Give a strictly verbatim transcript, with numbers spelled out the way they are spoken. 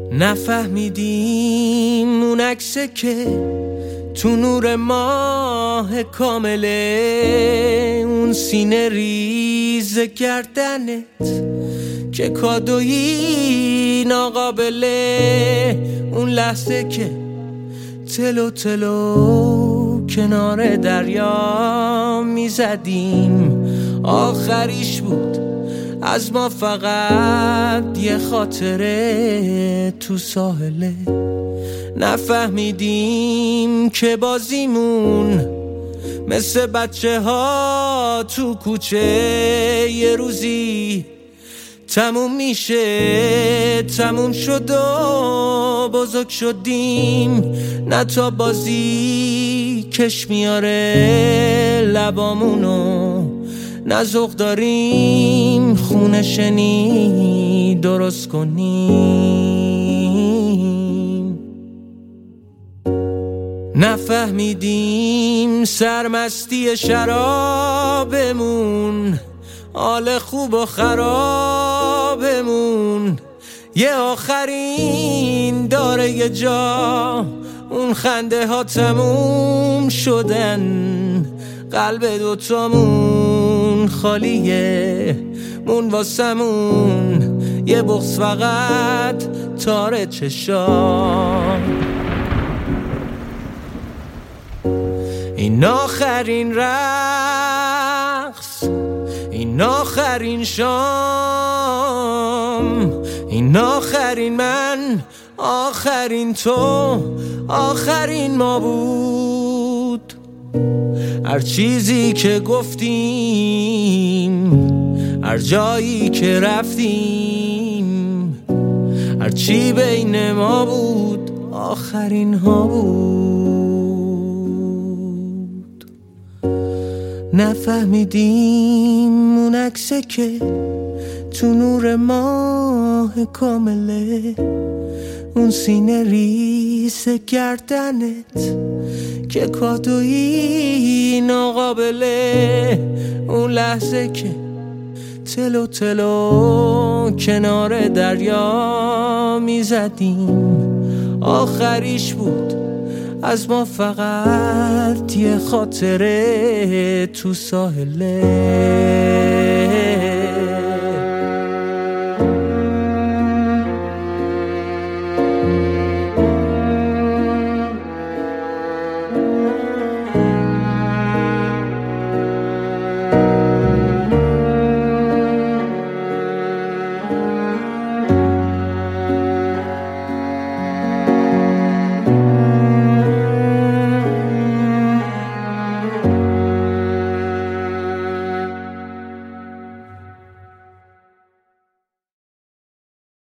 نفهمیدیم اون عکسه که تو نور ماه کامله، اون سینه ریز گردنت که کادویی ناقابله، اون لحظه که تلو تلو کنار دریا میزدیم، آخریش بود از ما فقط یه خاطره تو ساحله. نفهمیدیم که بازیمون مثل بچه ها تو کوچه یه روزی تموم میشه، تموم شد و بزرگ شدیم. نه تا بازی کش میاره لبامونو، نه ذوق داریم خونه شنی درست کنیم. نفهمیدیم سرمستی شرابمون، حال خوب و خرابمون یه آخرین داره یه جا. اون خنده ها تموم شدن، قلب دوتامون خالیه، مون واسمون یه بغض فقط تاره چشام. این آخرین رقص، این آخرین شام، این آخرین من، آخرین تو، آخرین ما بود. هر چیزی که گفتیم، هر جایی که رفتیم، هر چی بین ما بود آخرین ها بود. نفهمیدیم اون عکسه که تو نور ماه کامله، اون سینه ریز گردنت که کادویی ناقابله، اون لحظه که تلو تلو کنار دریا میزدیم، آخریش بود از ما فقط یه خاطره تو ساحله.